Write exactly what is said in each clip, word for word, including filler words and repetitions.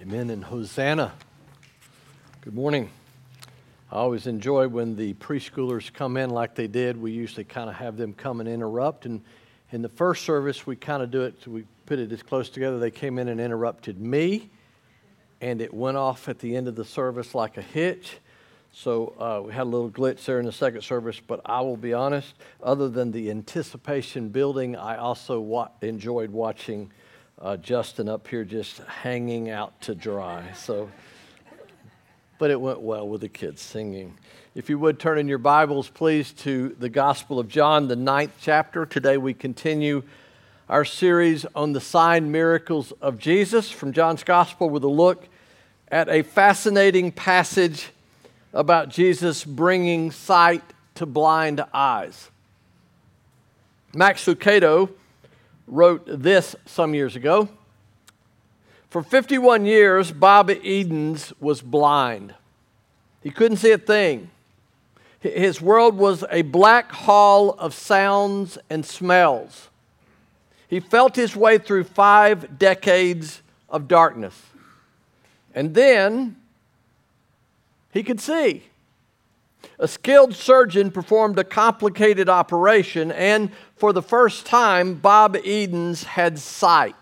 Amen and Hosanna. Good morning. I always enjoy when the preschoolers come in like they did. We usually kind of have them come and interrupt. And in the first service, we kind of do it, so we put it as close together. They came in and interrupted me, and it went off at the end of the service like a hitch. So uh, we had a little glitch there in the second service, but I will be honest, other than the anticipation building, I also wa- enjoyed watching uh, Justin up here just hanging out to dry. So, but it went well with the kids singing. If you would turn in your Bibles, please, to the Gospel of John, the ninth chapter. Today we continue our series on the sign miracles of Jesus from John's Gospel with a look at a fascinating passage about Jesus bringing sight to blind eyes. Max Lucado wrote this some years ago. For fifty-one years, Bob Edens was blind. He couldn't see a thing. His world was a black hall of sounds and smells. He felt his way through five decades of darkness. And then he could see. A skilled surgeon performed a complicated operation, and for the first time, Bob Edens had sight.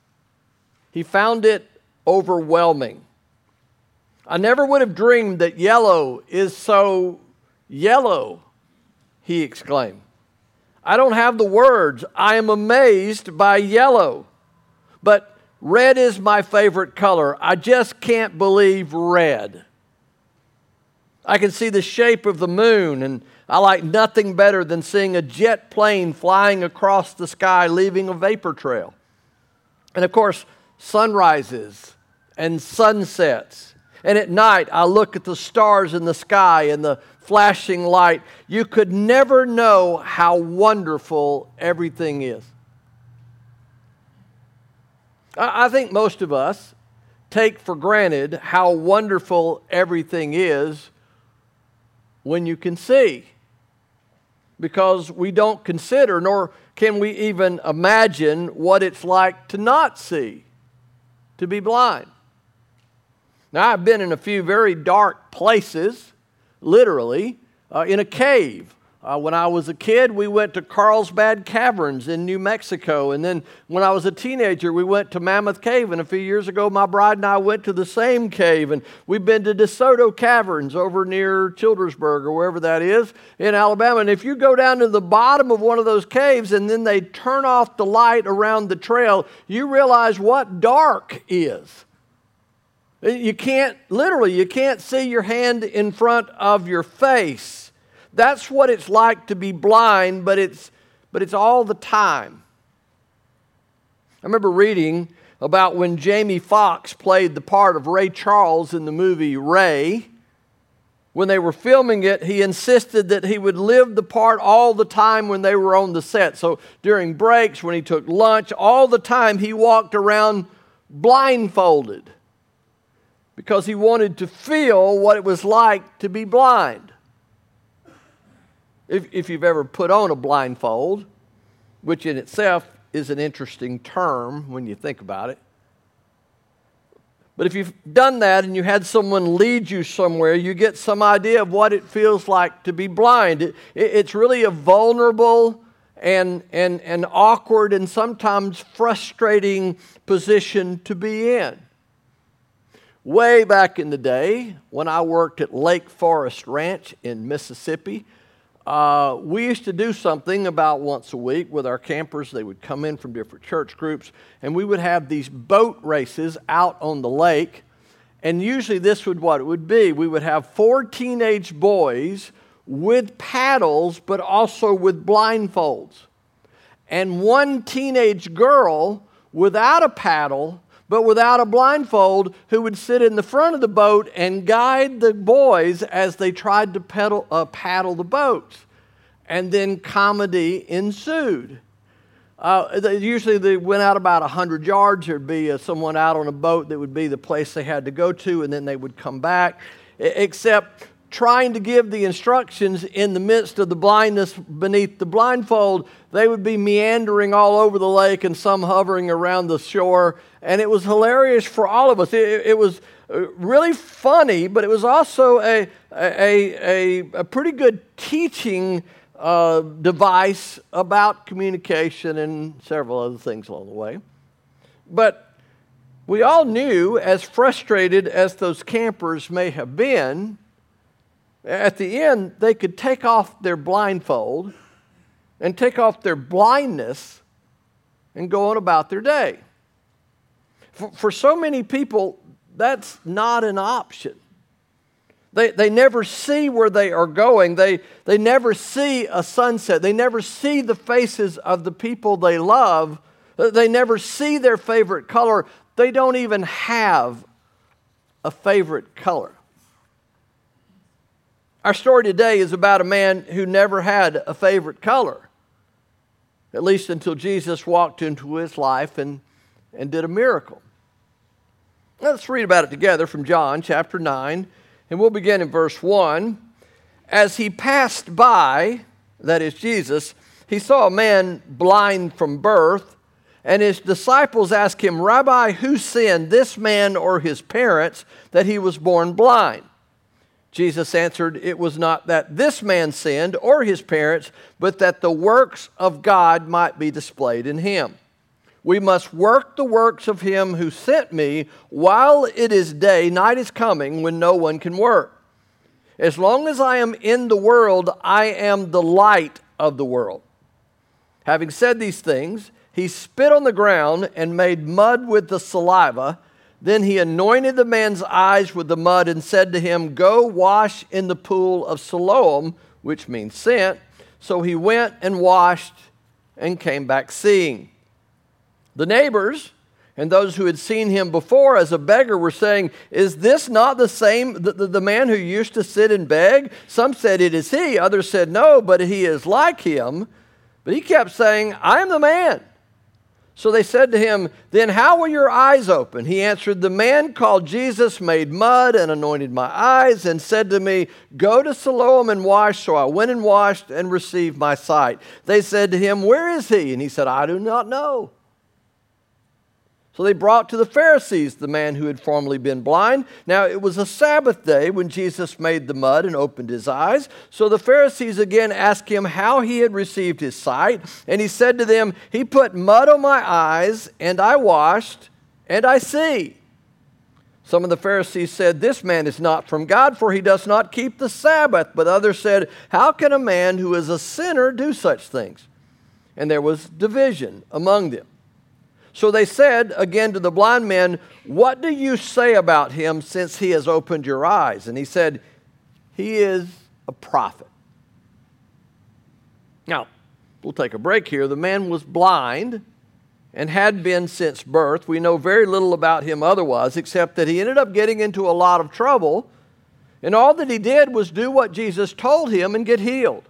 He found it overwhelming. I never would have dreamed that yellow is so yellow, he exclaimed. I don't have the words. I am amazed by yellow. But red is my favorite color. I just can't believe red. I can see the shape of the moon, and I like nothing better than seeing a jet plane flying across the sky, leaving a vapor trail. And of course, sunrises and sunsets. And at night, I look at the stars in the sky and the flashing light. You could never know how wonderful everything is. I think most of us take for granted how wonderful everything is when you can see, because we don't consider, nor can we even imagine what it's like to not see, to be blind. Now, I've been in a few very dark places, literally, uh, in a cave. Uh, when I was a kid, we went to Carlsbad Caverns in New Mexico. And then when I was a teenager, we went to Mammoth Cave. And a few years ago, my bride and I went to the same cave. And we've been to DeSoto Caverns over near Childersburg or wherever that is in Alabama. And if you go down to the bottom of one of those caves and then they turn off the light around the trail, you realize what dark is. You can't, literally, you can't see your hand in front of your face. That's what it's like to be blind, but it's but it's all the time. I remember reading about when Jamie Foxx played the part of Ray Charles in the movie Ray. When they were filming it, he insisted that he would live the part all the time when they were on the set. So during breaks, when he took lunch, all the time he walked around blindfolded because he wanted to feel what it was like to be blind. If, if you've ever put on a blindfold, which in itself is an interesting term when you think about it. But if you've done that and you had someone lead you somewhere, you get some idea of what it feels like to be blind. It, it, it's really a vulnerable and, and, and awkward and sometimes frustrating position to be in. Way back in the day, when I worked at Lake Forest Ranch in Mississippi, Uh, we used to do something about once a week with our campers. They would come in from different church groups, and we would have these boat races out on the lake. And usually this would what it would be. We would have four teenage boys with paddles, but also with blindfolds. And one teenage girl without a paddle, but without a blindfold, who would sit in the front of the boat and guide the boys as they tried to pedal, uh, paddle the boats. And then comedy ensued. Uh, they, usually they went out about one hundred yards. There'd be uh, someone out on a boat that would be the place they had to go to, and then they would come back. Except trying to give the instructions in the midst of the blindness beneath the blindfold. They would be meandering all over the lake and some hovering around the shore. And it was hilarious for all of us. It, it was really funny, but it was also a, a, a, a pretty good teaching uh, device about communication and several other things along the way. But we all knew, as frustrated as those campers may have been, at the end, they could take off their blindfold and take off their blindness and go on about their day. For, for so many people, that's not an option. They, they never see where they are going. They, they never see a sunset. They never see the faces of the people they love. They never see their favorite color. They don't even have a favorite color. Our story today is about a man who never had a favorite color, at least until Jesus walked into his life and, and did a miracle. Now let's read about it together from John chapter nine, and we'll begin in verse one. As he passed by, that is Jesus, he saw a man blind from birth, and his disciples asked him, "Rabbi, who sinned, this man or his parents, that he was born blind?" Jesus answered, "It was not that this man sinned or his parents, but that the works of God might be displayed in him. We must work the works of him who sent me while it is day. Night is coming when no one can work. As long as I am in the world, I am the light of the world." Having said these things, he spit on the ground and made mud with the saliva. Then he anointed the man's eyes with the mud and said to him, "Go wash in the pool of Siloam," which means sent. So he went and washed and came back seeing. The neighbors and those who had seen him before as a beggar were saying, "Is this not the same, the, the, the man who used to sit and beg?" Some said, "It is he." Others said, "No, but he is like him." But he kept saying, "I am the man." So they said to him, "Then how were your eyes open?" He answered, "The man called Jesus made mud and anointed my eyes and said to me, 'Go to Siloam and wash.' So I went and washed and received my sight." They said to him, "Where is he?" And he said, "I do not know." So they brought to the Pharisees the man who had formerly been blind. Now it was a Sabbath day when Jesus made the mud and opened his eyes. So the Pharisees again asked him how he had received his sight. And he said to them, "He put mud on my eyes, and I washed, and I see." Some of the Pharisees said, "This man is not from God, for he does not keep the Sabbath." But others said, "How can a man who is a sinner do such things?" And there was division among them. So they said again to the blind man, "What do you say about him since he has opened your eyes?" And he said, "He is a prophet." Now, we'll take a break here. The man was blind and had been since birth. We know very little about him otherwise, except that he ended up getting into a lot of trouble. And all that he did was do what Jesus told him and get healed.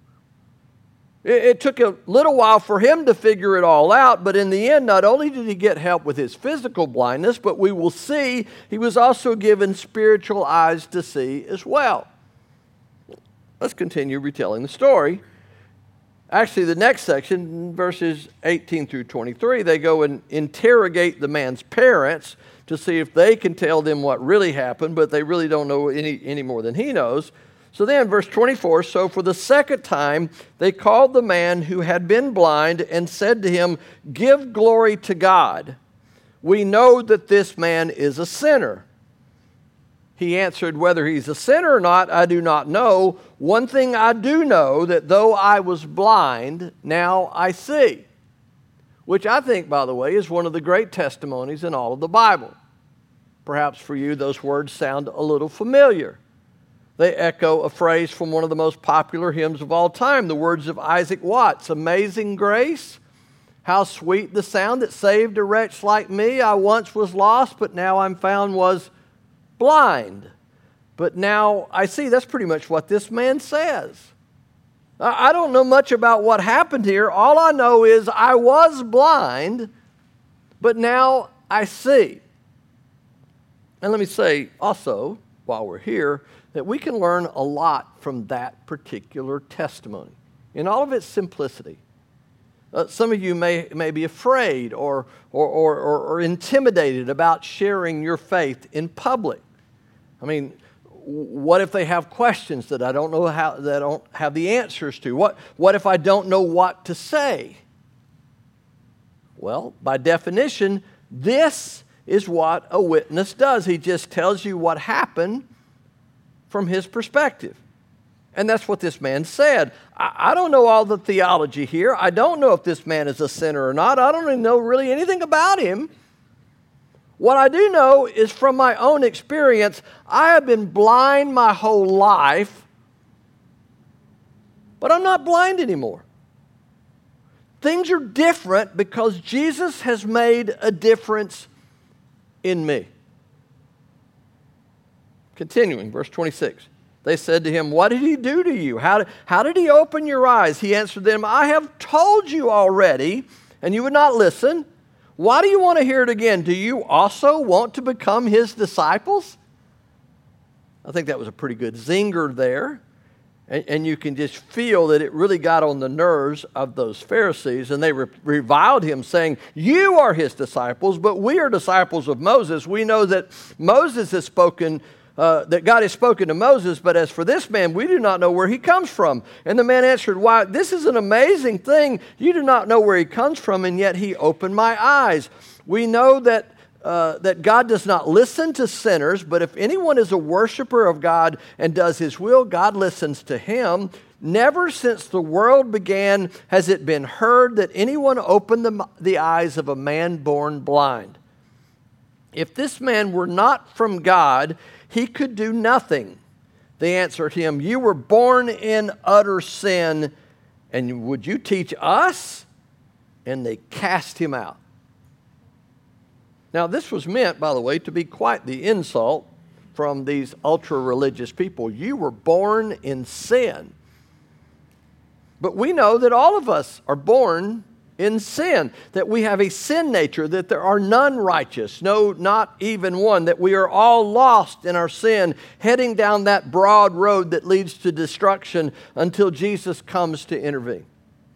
It took a little while for him to figure it all out, but in the end, not only did he get help with his physical blindness, but we will see he was also given spiritual eyes to see as well. Let's continue retelling the story. Actually, the next section, verses eighteen through twenty-three, they go and interrogate the man's parents to see if they can tell them what really happened, but they really don't know any, any more than he knows. So then, verse twenty-four, so for the second time they called the man who had been blind and said to him, "Give glory to God. We know that this man is a sinner." He answered, "Whether he's a sinner or not, I do not know. One thing I do know, that though I was blind, now I see." Which I think, by the way, is one of the great testimonies in all of the Bible. Perhaps for you, those words sound a little familiar. They echo a phrase from one of the most popular hymns of all time, the words of Isaac Watts, "Amazing grace, how sweet the sound that saved a wretch like me. I once was lost, but now I'm found, was blind, but now I see." That's pretty much what this man says. I don't know much about what happened here. All I know is I was blind, but now I see. And let me say also, while we're here, that we can learn a lot from that particular testimony in all of its simplicity. Uh, some of you may, may be afraid or, or, or, or, or intimidated about sharing your faith in public. I mean, what if they have questions that I don't know how, that I don't have the answers to? What, what if I don't know what to say? Well, by definition, this is what a witness does. He just tells you what happened from his perspective. And that's what this man said. I, I don't know all the theology here. I don't know if this man is a sinner or not. I don't even know really anything about him. What I do know is from my own experience, I have been blind my whole life, but I'm not blind anymore. Things are different because Jesus has made a difference in me. Continuing, verse twenty-six. They said to him, "What did he do to you? How did, how did he open your eyes?" He answered them, "I have told you already, and you would not listen. Why do you want to hear it again? Do you also want to become his disciples?" I think that was a pretty good zinger there. And, and you can just feel that it really got on the nerves of those Pharisees. And they re- reviled him, saying, "You are his disciples, but we are disciples of Moses. We know that Moses has spoken, uh, that God has spoken to Moses, but as for this man, we do not know where he comes from." And the man answered, "Why, this is an amazing thing. You do not know where he comes from, and yet he opened my eyes. We know that Uh, that God does not listen to sinners, but if anyone is a worshiper of God and does his will, God listens to him. Never since the world began has it been heard that anyone opened the, the eyes of a man born blind. If this man were not from God, he could do nothing." They answered him, "You were born in utter sin, and would you teach us?" And they cast him out. Now, this was meant, by the way, to be quite the insult from these ultra-religious people. You were born in sin. But we know that all of us are born in sin, that we have a sin nature, that there are none righteous, no, not even one, that we are all lost in our sin, heading down that broad road that leads to destruction until Jesus comes to intervene.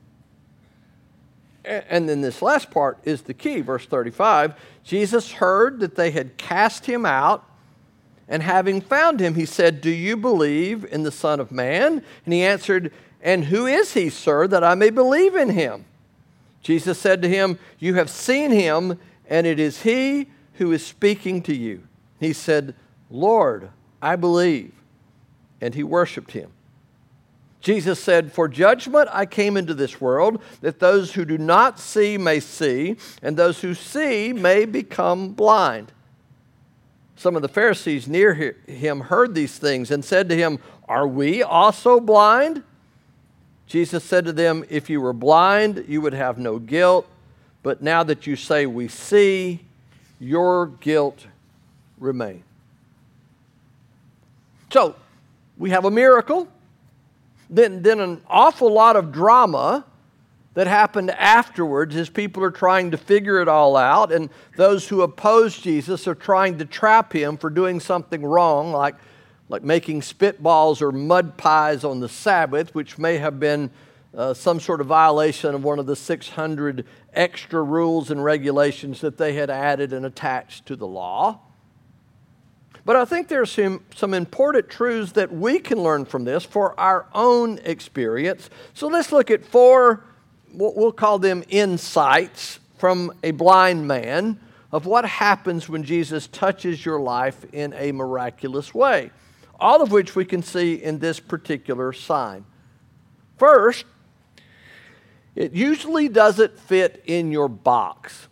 And then this last part is the key, verse thirty-five. Jesus heard that they had cast him out, and having found him, he said, "Do you believe in the Son of Man?" And he answered, "And who is he, sir, that I may believe in him?" Jesus said to him, "You have seen him, and it is he who is speaking to you." He said, "Lord, I believe." And he worshiped him. Jesus said, "For judgment I came into this world, that those who do not see may see, and those who see may become blind." Some of the Pharisees near him heard these things and said to him, "Are we also blind?" Jesus said to them, "If you were blind, you would have no guilt, but now that you say we see, your guilt remains." So, we have a miracle. Then, then an awful lot of drama that happened afterwards as people are trying to figure it all out, and those who oppose Jesus are trying to trap him for doing something wrong, like, like making spitballs or mud pies on the Sabbath, which may have been uh, some sort of violation of one of the six hundred extra rules and regulations that they had added and attached to the law. But I think there are some, some important truths that we can learn from this for our own experience. So let's look at four, what we'll call them insights from a blind man of what happens when Jesus touches your life in a miraculous way, all of which we can see in this particular sign. First, it usually doesn't fit in your box.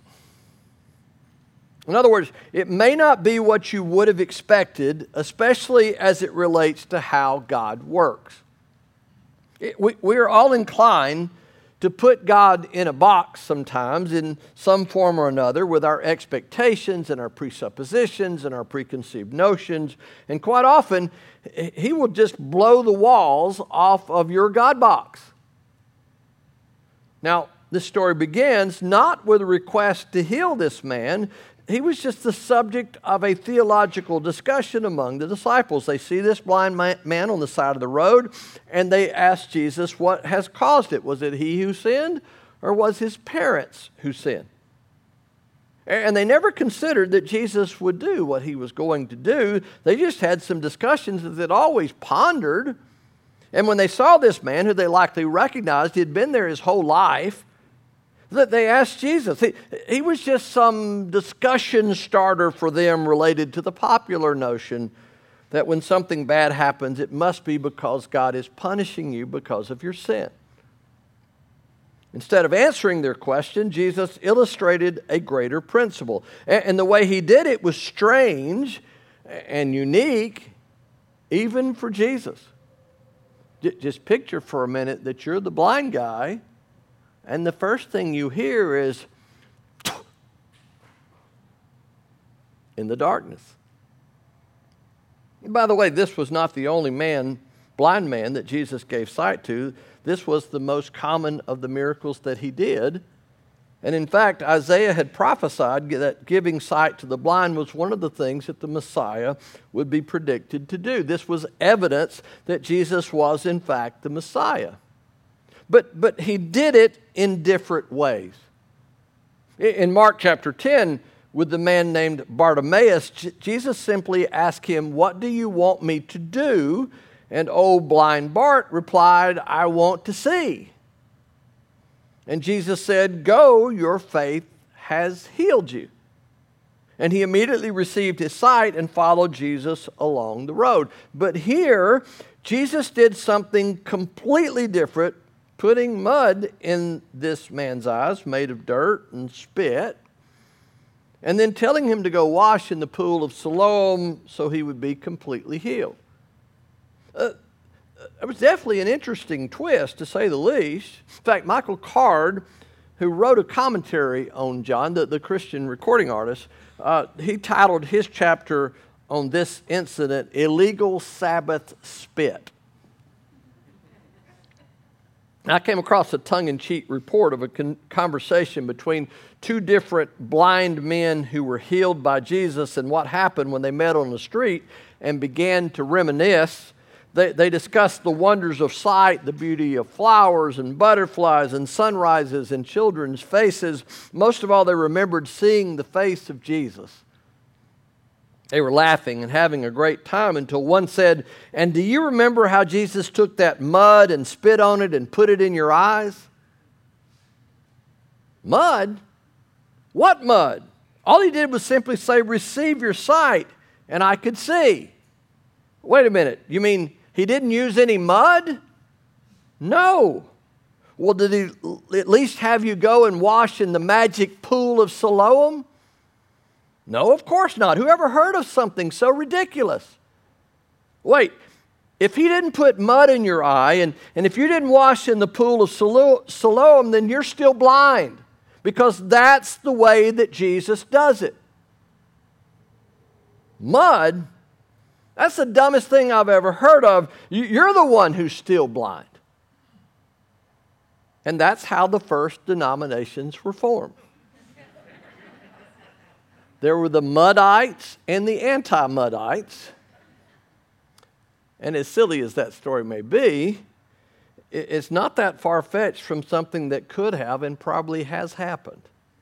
In other words, it may not be what you would have expected, especially as it relates to how God works. It, we, we are all inclined to put God in a box sometimes in some form or another with our expectations and our presuppositions and our preconceived notions. And quite often, he will just blow the walls off of your God box. Now, this story begins not with a request to heal this man. He was just the subject of a theological discussion among the disciples. They see this blind man on the side of the road, and they ask Jesus what has caused it. Was it he who sinned, or was his parents who sinned? And they never considered that Jesus would do what he was going to do. They just had some discussions that they'd always pondered. And when they saw this man, who they likely recognized, he had been there his whole life, that they asked Jesus. He, he was just some discussion starter for them related to the popular notion that when something bad happens, it must be because God is punishing you because of your sin. Instead of answering their question, Jesus illustrated a greater principle. And the way he did it was strange and unique, even for Jesus. Just picture for a minute that you're the blind guy, and the first thing you hear is, in the darkness. By the way, this was not the only man, blind man, that Jesus gave sight to. This was the most common of the miracles that he did. And in fact, Isaiah had prophesied that giving sight to the blind was one of the things that the Messiah would be predicted to do. This was evidence that Jesus was, in fact, the Messiah. But, but he did it in different ways. In Mark chapter ten, with the man named Bartimaeus, Jesus simply asked him, "What do you want me to do?" And old blind Bart replied, "I want to see." And Jesus said, "Go, your faith has healed you." And he immediately received his sight and followed Jesus along the road. But here, Jesus did something completely different, putting mud in this man's eyes made of dirt and spit, and then telling him to go wash in the pool of Siloam so he would be completely healed. Uh, it was definitely an interesting twist, to say the least. In fact, Michael Card, who wrote a commentary on John, the, the Christian recording artist, uh, he titled his chapter on this incident, "Illegal Sabbath Spit." I came across a tongue-in-cheek report of a con- conversation between two different blind men who were healed by Jesus and what happened when they met on the street and began to reminisce. They, they discussed the wonders of sight, the beauty of flowers and butterflies and sunrises and children's faces. Most of all, they remembered seeing the face of Jesus. They were laughing and having a great time until one said, "And do you remember how Jesus took that mud and spit on it and put it in your eyes?" Mud? What mud? All he did was simply say, "Receive your sight," and I could see. Wait a minute, you mean he didn't use any mud? No. Well, did he at least have you go and wash in the magic pool of Siloam? No, of course not. Who ever heard of something so ridiculous? Wait, if he didn't put mud in your eye, and, and if you didn't wash in the pool of Silo- Siloam, then you're still blind, because that's the way that Jesus does it. Mud? That's the dumbest thing I've ever heard of. You're the one who's still blind. And that's how the first denominations were formed. There were the Muddites and the anti-Muddites. And as silly as that story may be, it's not that far-fetched from something that could have and probably has happened.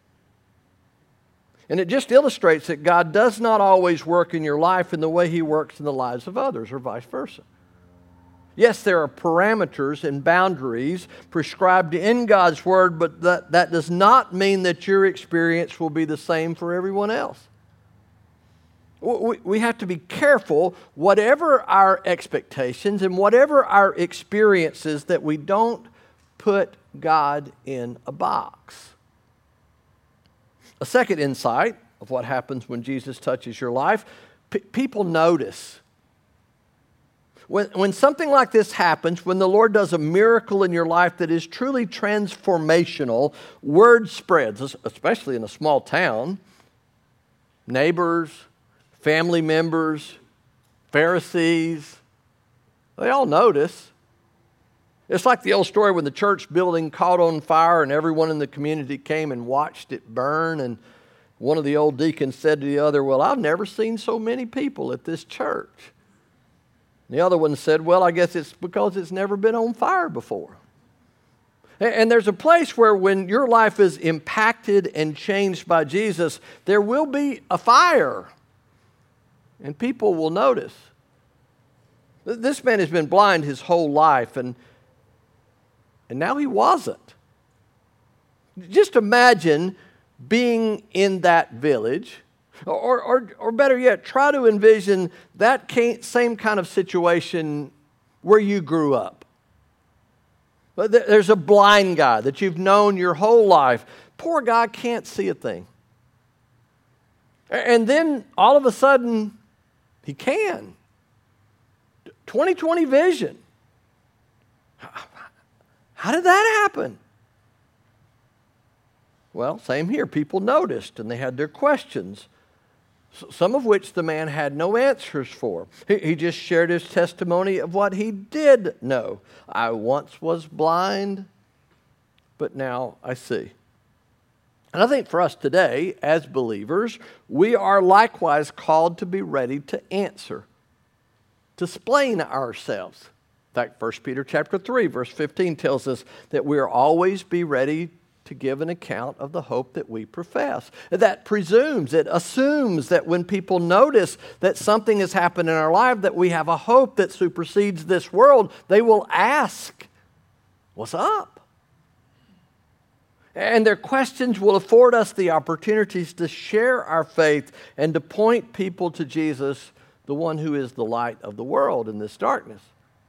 And it just illustrates that God does not always work in your life in the way He works in the lives of others, or vice versa. Yes, there are parameters and boundaries prescribed in God's Word, but that, that does not mean that your experience will be the same for everyone else. We, we have to be careful, whatever our expectations and whatever our experiences, that we don't put God in a box. A second insight of what happens when Jesus touches your life, p- people notice. When, when something like this happens, when the Lord does a miracle in your life that is truly transformational, word spreads, especially in a small town. Neighbors, family members, Pharisees, they all notice. It's like the old story when the church building caught on fire and everyone in the community came and watched it burn, and one of the old deacons said to the other, well, I've never seen so many people at this church. The other one said, well, I guess it's because it's never been on fire before. And there's a place where when your life is impacted and changed by Jesus, there will be a fire, and people will notice. This man has been blind his whole life, and, and now he wasn't. Just imagine being in that village. Or, or, or better yet, try to envision that same kind of situation where you grew up. But there's a blind guy that you've known your whole life. Poor guy can't see a thing. And then all of a sudden, he can. twenty twenty vision. How did that happen? Well, same here. People noticed and they had their questions, some of which the man had no answers for. He, he just shared his testimony of what he did know. I once was blind, but now I see. And I think for us today, as believers, we are likewise called to be ready to answer, to explain ourselves. In fact, First Peter chapter three, verse fifteen tells us that we are always be ready to give an account of the hope that we profess. That presumes, it assumes that when people notice that something has happened in our life, that we have a hope that supersedes this world, they will ask, what's up? And their questions will afford us the opportunities to share our faith and to point people to Jesus, the one who is the light of the world in this darkness.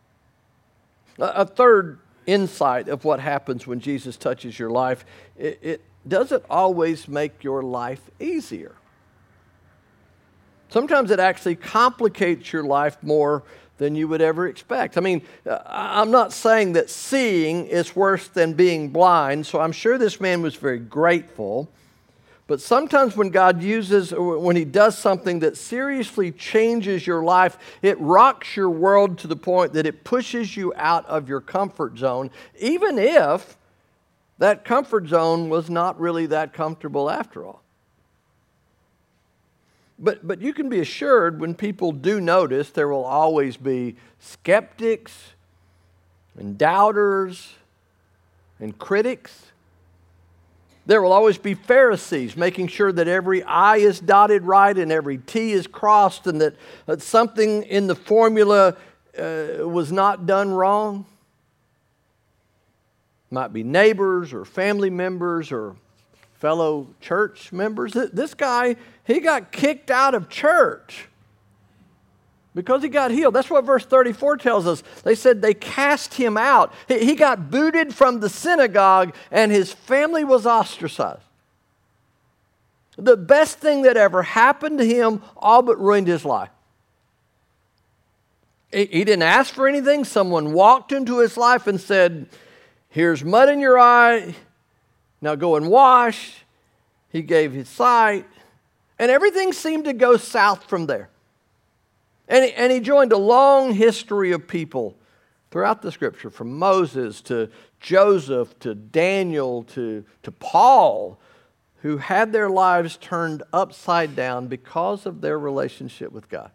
A third insight of what happens when Jesus touches your life, it, it doesn't always make your life easier. Sometimes it actually complicates your life more than you would ever expect. I mean, I'm not saying that seeing is worse than being blind, so I'm sure this man was very grateful. But sometimes when God uses, or when He does something that seriously changes your life, it rocks your world to the point that it pushes you out of your comfort zone, even if that comfort zone was not really that comfortable after all. But, but you can be assured when people do notice, there will always be skeptics and doubters and critics. There will always be Pharisees making sure that every I is dotted right and every T is crossed and that, that something in the formula uh, was not done wrong. Might be neighbors or family members or fellow church members. This guy, he got kicked out of church because he got healed. That's what verse thirty-four tells us. They said they cast him out. He got booted from the synagogue and his family was ostracized. The best thing that ever happened to him all but ruined his life. He didn't ask for anything. Someone walked into his life and said, here's mud in your eye. Now go and wash. He gave his sight. And everything seemed to go south from there. And he, and he joined a long history of people throughout the Scripture, from Moses to Joseph to Daniel to, to Paul, who had their lives turned upside down because of their relationship with God.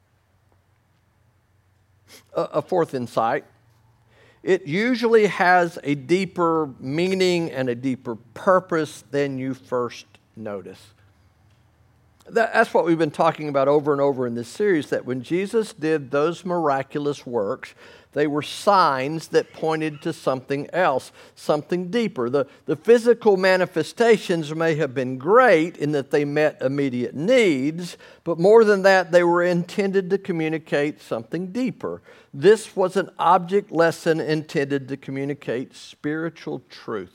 A, a fourth insight, it usually has a deeper meaning and a deeper purpose than you first notice. That's what we've been talking about over and over in this series, that when Jesus did those miraculous works, they were signs that pointed to something else, something deeper. The, the physical manifestations may have been great in that they met immediate needs, but more than that, they were intended to communicate something deeper. This was an object lesson intended to communicate spiritual truth.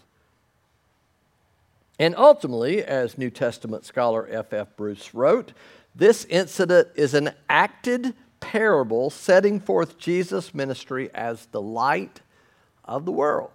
And ultimately, as New Testament scholar F F Bruce wrote, this incident is an acted parable setting forth Jesus' ministry as the light of the world.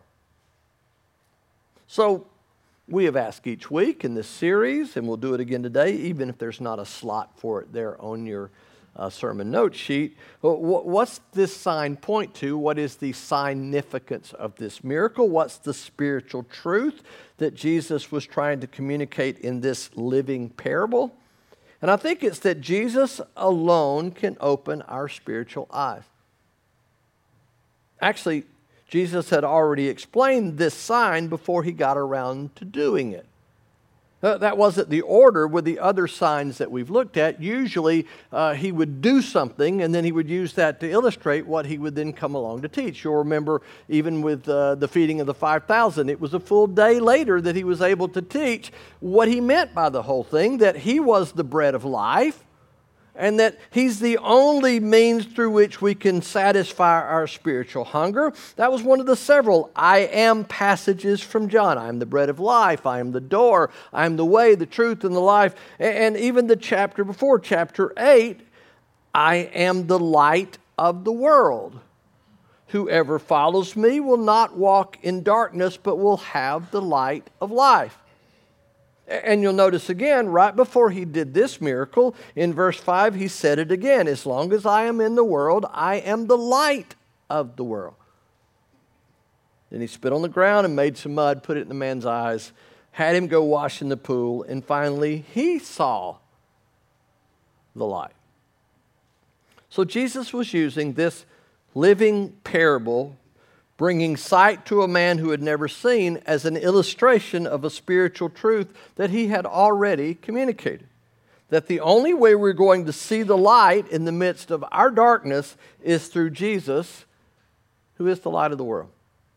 So, we have asked each week in this series, and we'll do it again today, even if there's not a slot for it there on your uh, sermon note sheet. What's this sign point to? What is the significance of this miracle? What's the spiritual truth that Jesus was trying to communicate in this living parable? And I think it's that Jesus alone can open our spiritual eyes. Actually, Jesus had already explained this sign before he got around to doing it. Uh, that wasn't the order with the other signs that we've looked at. Usually uh, he would do something and then he would use that to illustrate what he would then come along to teach. You'll remember even with uh, the feeding of the five thousand, it was a full day later that he was able to teach what he meant by the whole thing, that he was the bread of life, and that he's the only means through which we can satisfy our spiritual hunger. That was one of the several I am passages from John. I am the bread of life. I am the door. I am the way, the truth, and the life. And even the chapter before, chapter eight, I am the light of the world. Whoever follows me will not walk in darkness, but will have the light of life. And you'll notice again, right before he did this miracle, in verse five, he said it again. As long as I am in the world, I am the light of the world. Then he spit on the ground and made some mud, put it in the man's eyes, had him go wash in the pool, and finally he saw the light. So Jesus was using this living parable, bringing sight to a man who had never seen, as an illustration of a spiritual truth that he had already communicated. That the only way we're going to see the light in the midst of our darkness is through Jesus, who is the light of the world.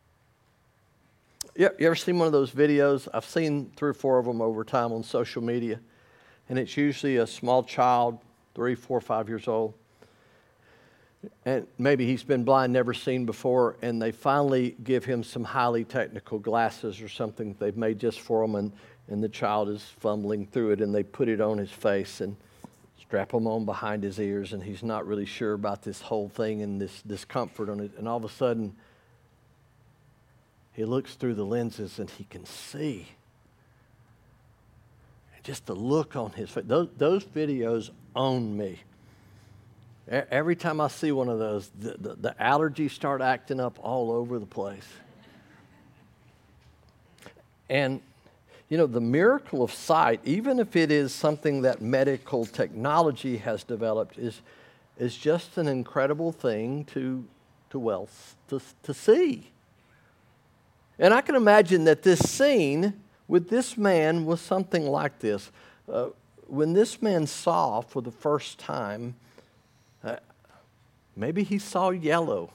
You ever seen one of those videos? I've seen three or four of them over time on social media. And it's usually a small child, three, four, five years old. And maybe he's been blind, never seen before, and they finally give him some highly technical glasses or something they've made just for him, and, and the child is fumbling through it, and they put it on his face and strap him on behind his ears, and he's not really sure about this whole thing and this discomfort on it. And all of a sudden, he looks through the lenses and he can see. And just the look on his face, those, those videos own me. Every time I see one of those, the, the, the allergies start acting up all over the place. And, you know, the miracle of sight, even if it is something that medical technology has developed, is, is just an incredible thing to, to, well, to, to see. And I can imagine that this scene with this man was something like this. Uh, when this man saw for the first time, Uh, maybe he saw yellow.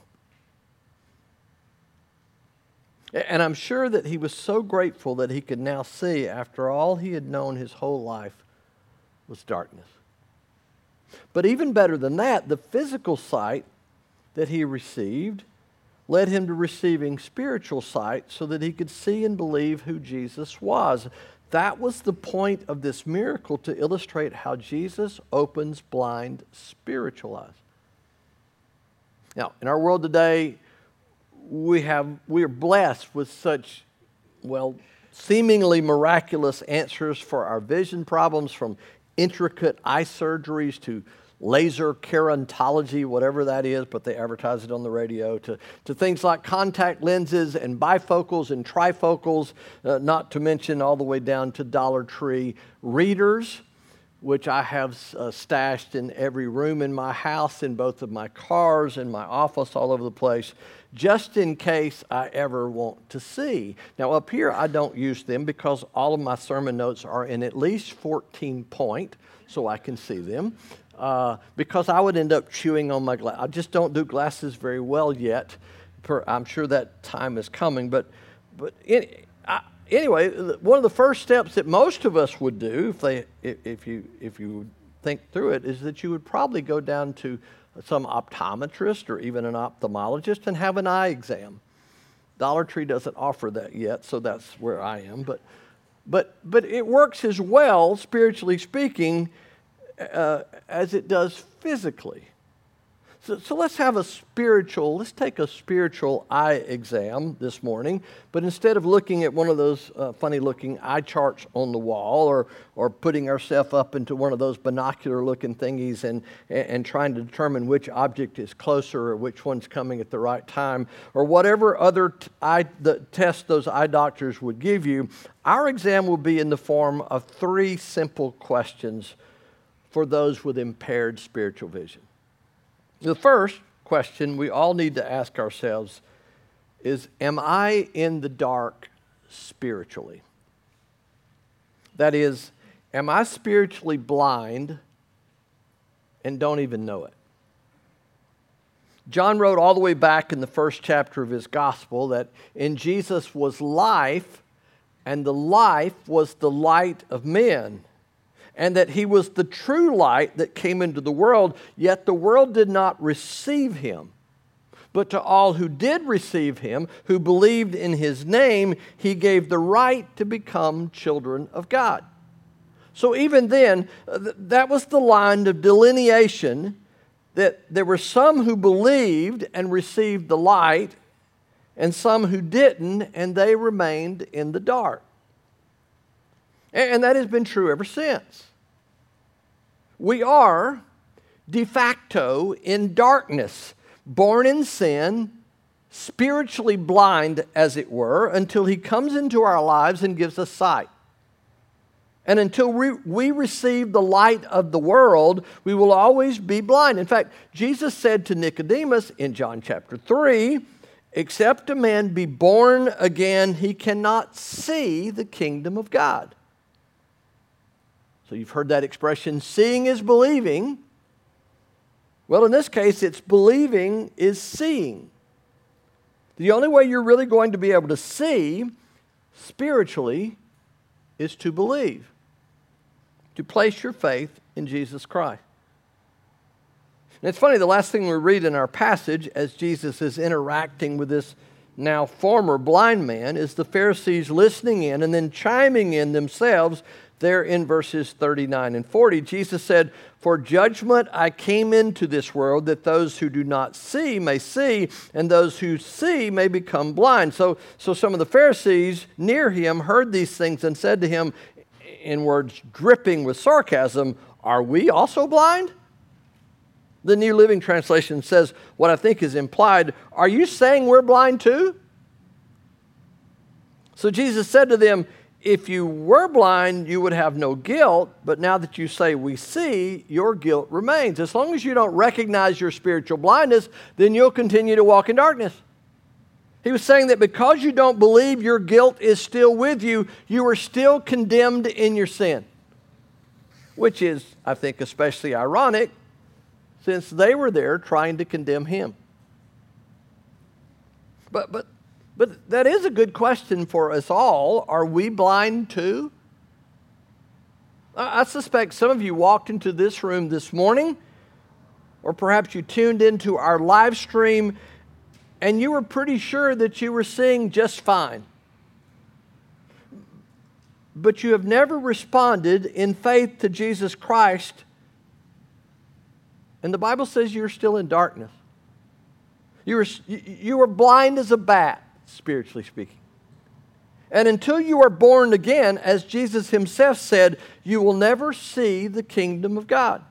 And I'm sure that he was so grateful that he could now see, after all he had known his whole life was darkness. But even better than that, the physical sight that he received led him to receiving spiritual sight so that he could see and believe who Jesus was. That was the point of this miracle, to illustrate how Jesus opens blind spiritual eyes. Now, in our world today, we have we are blessed with such, well, seemingly miraculous answers for our vision problems, from intricate eye surgeries to laser keratology, whatever that is, but they advertise it on the radio, to, to things like contact lenses and bifocals and trifocals, uh, not to mention all the way down to Dollar Tree readers, which I have uh, stashed in every room in my house, in both of my cars, in my office, all over the place, just in case I ever want to see. Now, up here, I don't use them because all of my sermon notes are in at least fourteen point, so I can see them. Uh, because I would end up chewing on my glass. I just don't do glasses very well yet. Per, I'm sure that time is coming. But, but in, I, anyway, one of the first steps that most of us would do, if they, if you, if you think through it, is that you would probably go down to some optometrist or even an ophthalmologist and have an eye exam. Dollar Tree doesn't offer that yet, so that's where I am. But, but, but it works as well, spiritually speaking, Uh, as it does physically. So, so let's have a spiritual, let's take a spiritual eye exam this morning, but instead of looking at one of those uh, funny-looking eye charts on the wall or, or putting ourselves up into one of those binocular-looking thingies and, and, and trying to determine which object is closer or which one's coming at the right time or whatever other t- eye, the test those eye doctors would give you, our exam will be in the form of three simple questions for those with impaired spiritual vision. The first question we all need to ask ourselves is, am I in the dark spiritually? That is, am I spiritually blind and don't even know it? John wrote all the way back in the first chapter of his gospel that in Jesus was life, and the life was the light of men, and that he was the true light that came into the world, yet the world did not receive him. But to all who did receive him, who believed in his name, he gave the right to become children of God. So even then, that was the line of delineation, that there were some who believed and received the light, and some who didn't, and they remained in the dark. And that has been true ever since. We are de facto in darkness, born in sin, spiritually blind, as it were, until he comes into our lives and gives us sight. And until we, we receive the light of the world, we will always be blind. In fact, Jesus said to Nicodemus in John chapter three, except a man be born again, he cannot see the kingdom of God. So you've heard that expression, seeing is believing. Well, in this case, it's believing is seeing. The only way you're really going to be able to see spiritually is to believe, to place your faith in Jesus Christ. And it's funny, the last thing we read in our passage as Jesus is interacting with this now former blind man is the Pharisees listening in and then chiming in themselves there in verses thirty-nine and forty. Jesus said, "For judgment I came into this world, that those who do not see may see, and those who see may become blind." So, so some of the Pharisees near him heard these things and said to him, in words dripping with sarcasm, "Are we also blind?" The New Living Translation says what I think is implied, "Are you saying we're blind too?" So Jesus said to them, "If you were blind, you would have no guilt, but now that you say we see, your guilt remains." As long as you don't recognize your spiritual blindness, then you'll continue to walk in darkness. He was saying that because you don't believe your guilt is still with you, you are still condemned in your sin. Which is, I think, especially ironic, since they were there trying to condemn him. But, but, but that is a good question for us all. Are we blind too? I, I suspect some of you walked into this room this morning, or perhaps you tuned into our live stream, and you were pretty sure that you were seeing just fine. But you have never responded in faith to Jesus Christ, and the Bible says you're still in darkness. You were, you were blind as a bat, spiritually speaking. And until you are born again, as Jesus himself said, you will never see the kingdom of God.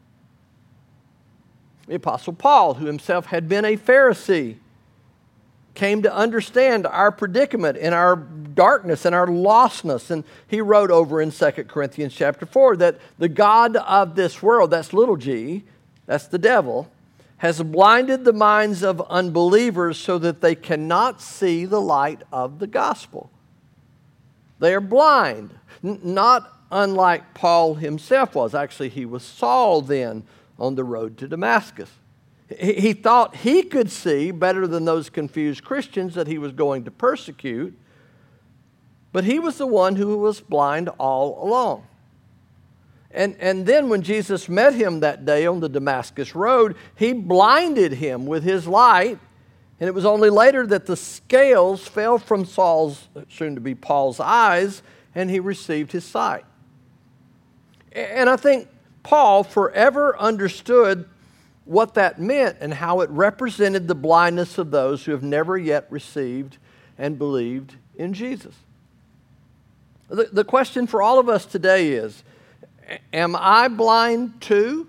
The Apostle Paul, who himself had been a Pharisee, came to understand our predicament and our darkness and our lostness. And he wrote over in Second Corinthians chapter four that the God of this world, that's little g, that's the devil, has blinded the minds of unbelievers so that they cannot see the light of the gospel. They are blind, N- not unlike Paul himself was. Actually, he was Saul then on the road to Damascus. He, he thought he could see better than those confused Christians that he was going to persecute, but he was the one who was blind all along. And, and then when Jesus met him that day on the Damascus road, he blinded him with his light. And it was only later that the scales fell from Saul's, soon to be Paul's, eyes, and he received his sight. And I think Paul forever understood what that meant and how it represented the blindness of those who have never yet received and believed in Jesus. The, the question for all of us today is, am I blind too?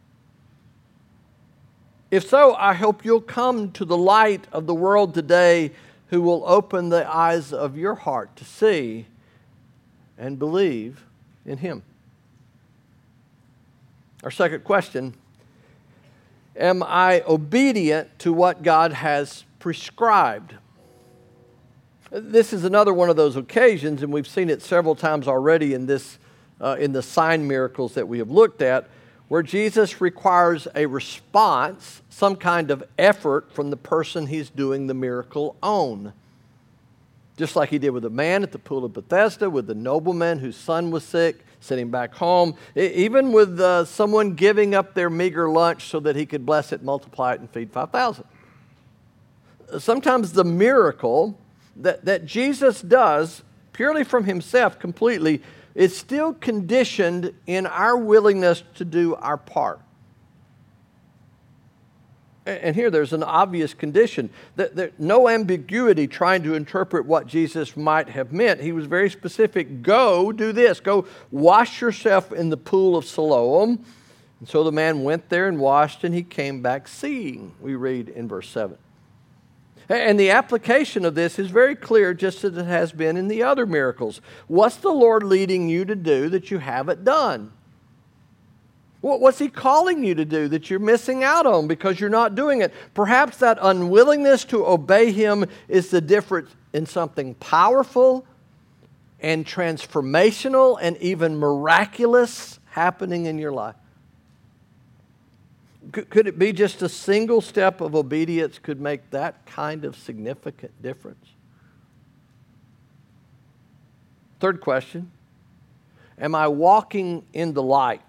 If so, I hope you'll come to the light of the world today who will open the eyes of your heart to see and believe in Him. Our second question, am I obedient to what God has prescribed? This is another one of those occasions, and we've seen it several times already in this, uh, in the sign miracles that we have looked at, where Jesus requires a response, some kind of effort from the person He's doing the miracle on. Just like He did with the man at the pool of Bethesda, with the nobleman whose son was sick, sitting back home, even with uh, someone giving up their meager lunch so that he could bless it, multiply it, and feed five thousand. Sometimes the miracle that, that Jesus does, purely from Himself, completely, is still conditioned in our willingness to do our part. And here there's an obvious condition. That there, no ambiguity trying to interpret what Jesus might have meant. He was very specific. Go, do this. Go wash yourself in the pool of Siloam. And so the man went there and washed, and he came back seeing, we read in verse seven. And the application of this is very clear, just as it has been in the other miracles. What's the Lord leading you to do that you haven't done? What's He calling you to do that you're missing out on because you're not doing it? Perhaps that unwillingness to obey Him is the difference in something powerful and transformational and even miraculous happening in your life. Could it be just a single step of obedience could make that kind of significant difference? Third question, am I walking in the light?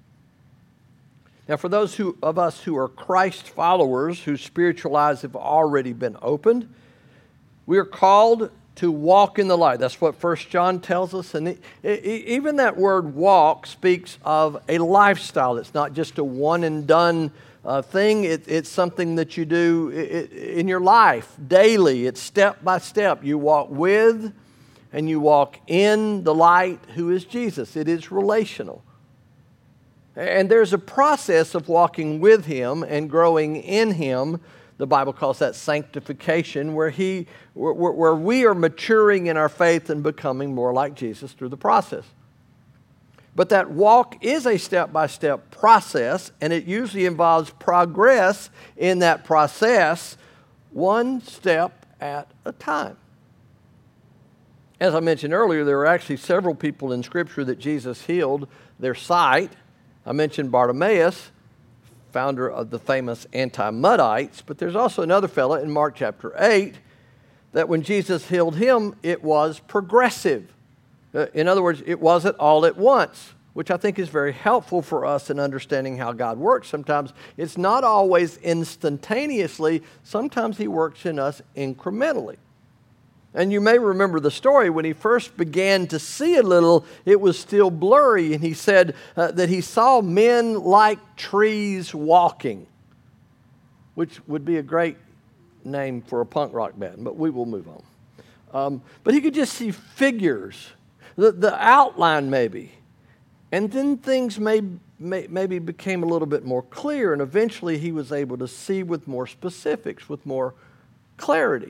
Now, for those who, of us who are Christ followers, whose spiritual eyes have already been opened, we are called to walk in the light. That's what First John tells us. And it, it, even that word walk speaks of a lifestyle. It's not just a one and done uh, thing. It, it's something that you do in your life daily. It's step by step. You walk with and you walk in the light who is Jesus. It is relational. And there's a process of walking with Him and growing in Him. The Bible calls that sanctification, where he, where, where we are maturing in our faith and becoming more like Jesus through the process. But that walk is a step-by-step process, and it usually involves progress in that process, one step at a time. As I mentioned earlier, there are actually several people in Scripture that Jesus healed their sight. I mentioned Bartimaeus, founder of the famous anti-Muddites, but there's also another fellow in Mark chapter eight that when Jesus healed him, it was progressive. Uh, in other words, it wasn't all at once, which I think is very helpful for us in understanding how God works. Sometimes it's not always instantaneously. Sometimes He works in us incrementally. And you may remember the story when he first began to see a little, it was still blurry. And he said uh, that he saw men like trees walking, which would be a great name for a punk rock band, but we will move on. Um, but he could just see figures, the, the outline maybe. And then things may, may, maybe became a little bit more clear, and eventually he was able to see with more specifics, with more clarity.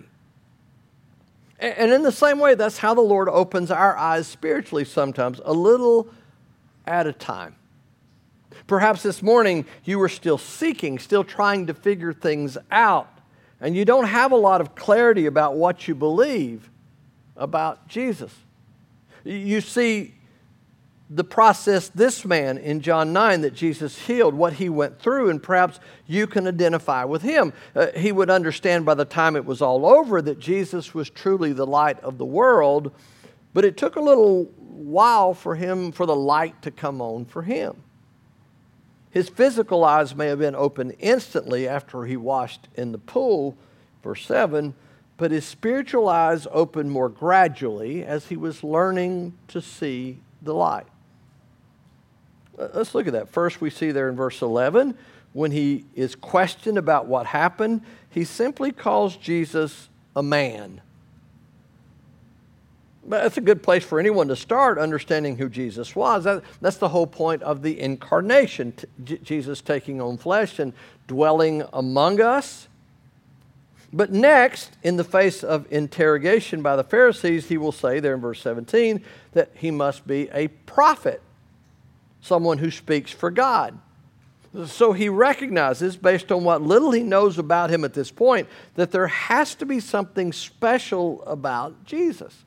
And in the same way, that's how the Lord opens our eyes spiritually sometimes, a little at a time. Perhaps this morning you were still seeking, still trying to figure things out, and you don't have a lot of clarity about what you believe about Jesus. You see the process this man in John nine that Jesus healed, what he went through, and perhaps you can identify with him. Uh, he would understand by the time it was all over that Jesus was truly the light of the world, but it took a little while for him, for the light to come on for him. His physical eyes may have been opened instantly after he washed in the pool, verse seven, but his spiritual eyes opened more gradually as he was learning to see the light. Let's look at that. First, we see there in verse eleven, when he is questioned about what happened, he simply calls Jesus a man. But that's a good place for anyone to start understanding who Jesus was. That, that's the whole point of the incarnation, J- Jesus taking on flesh and dwelling among us. But next, in the face of interrogation by the Pharisees, he will say there in verse seventeen that he must be a prophet, someone who speaks for God. So he recognizes, based on what little he knows about him at this point, that there has to be something special about Jesus.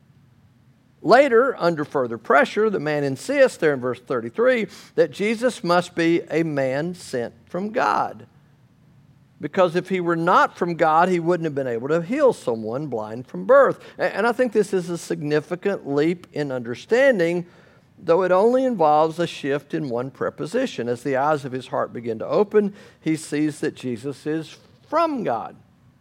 Later, under further pressure, the man insists there in verse thirty-three that Jesus must be a man sent from God. Because if he were not from God, he wouldn't have been able to heal someone blind from birth. And I think this is a significant leap in understanding, though it only involves a shift in one preposition. As the eyes of his heart begin to open, he sees that Jesus is from God.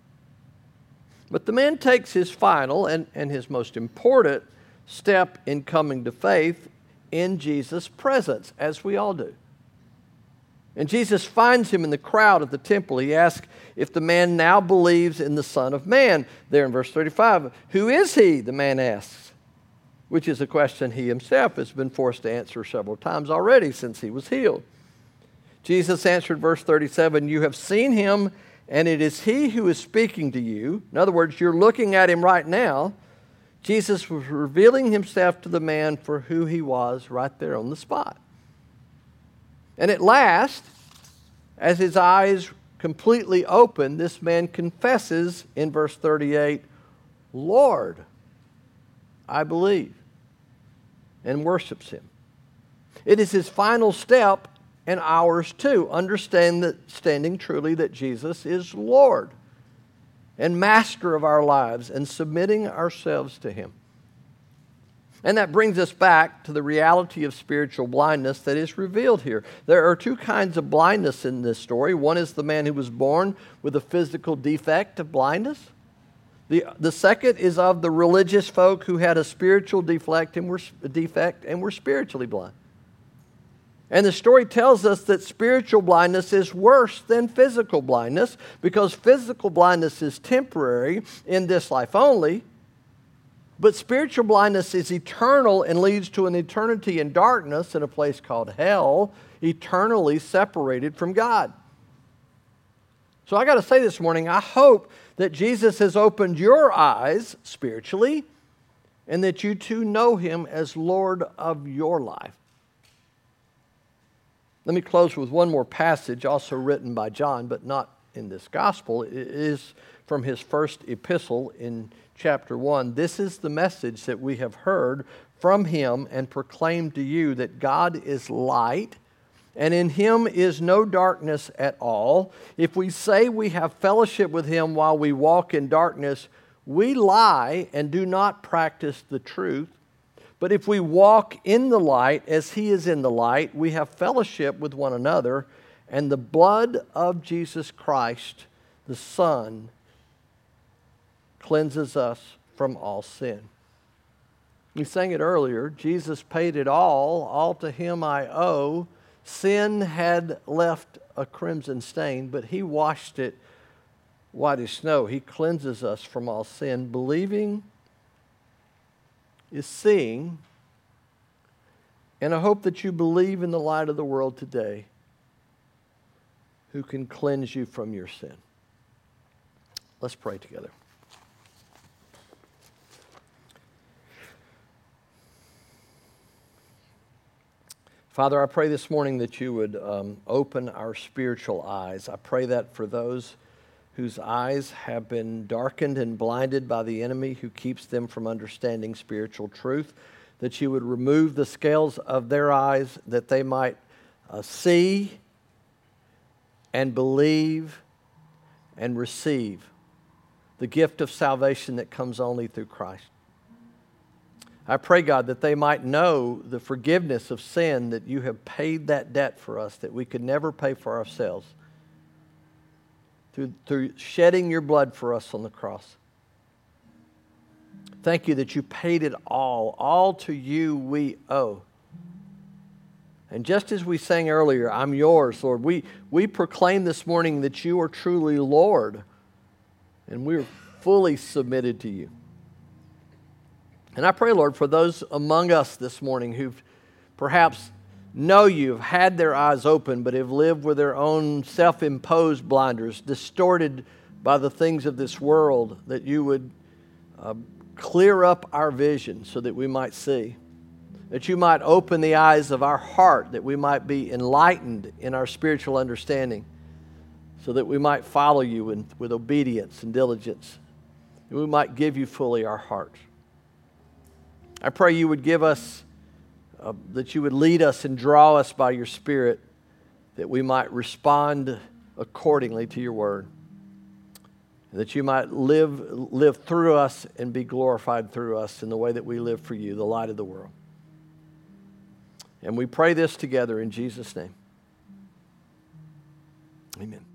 But the man takes his final and, and his most important step in coming to faith in Jesus' presence, as we all do. And Jesus finds him in the crowd at the temple. He asks if the man now believes in the Son of Man. There in verse thirty-five, who is he, the man asks, which is a question he himself has been forced to answer several times already since he was healed. Jesus answered, verse thirty-seven, you have seen him, and it is he who is speaking to you. In other words, you're looking at him right now. Jesus was revealing himself to the man for who he was right there on the spot. And at last, as his eyes completely open, this man confesses in verse thirty-eight, Lord, I believe, and worships him. It is his final step and ours too, understand that, standing truly that Jesus is Lord and master of our lives and submitting ourselves to him. And that brings us back to the reality of spiritual blindness that is revealed here. There are two kinds of blindness in this story. One is the man who was born with a physical defect of blindness. The, the second is of the religious folk who had a spiritual defect and were, defect and were spiritually blind. And the story tells us that spiritual blindness is worse than physical blindness, because physical blindness is temporary in this life only, but spiritual blindness is eternal and leads to an eternity in darkness in a place called hell, eternally separated from God. So I got to say this morning, I hope that Jesus has opened your eyes spiritually and that you too know him as Lord of your life. Let me close with one more passage, also written by John, but not in this gospel. It is from his first epistle in chapter one. This is the message that we have heard from him and proclaimed to you, that God is light, and in him is no darkness at all. If we say we have fellowship with him while we walk in darkness, we lie and do not practice the truth. But if we walk in the light as he is in the light, we have fellowship with one another, and the blood of Jesus Christ, the Son, cleanses us from all sin. We sang it earlier. Jesus paid it all. All to him I owe. Sin had left a crimson stain, but he washed it white as snow. He cleanses us from all sin. Believing is seeing, and I hope that you believe in the light of the world today, who can cleanse you from your sin. Let's pray together. Father, I pray this morning that you would um, open our spiritual eyes. I pray that for those whose eyes have been darkened and blinded by the enemy who keeps them from understanding spiritual truth, that you would remove the scales of their eyes, that they might uh, see and believe and receive the gift of salvation that comes only through Christ. I pray, God, that they might know the forgiveness of sin, that you have paid that debt for us that we could never pay for ourselves, through, through shedding your blood for us on the cross. Thank you that you paid it all. All to you we owe. And just as we sang earlier, I'm yours, Lord, we, we proclaim this morning that you are truly Lord, and we're fully submitted to you. And I pray, Lord, for those among us this morning who've perhaps know you, have had their eyes open, but have lived with their own self-imposed blinders, distorted by the things of this world, that you would uh, clear up our vision so that we might see. That you might open the eyes of our heart, that we might be enlightened in our spiritual understanding, so that we might follow you in, with obedience and diligence. And we might give you fully our hearts. I pray you would give us, uh, that you would lead us and draw us by your Spirit, that we might respond accordingly to your word. And that you might live, live through us and be glorified through us in the way that we live for you, the light of the world. And we pray this together in Jesus' name. Amen.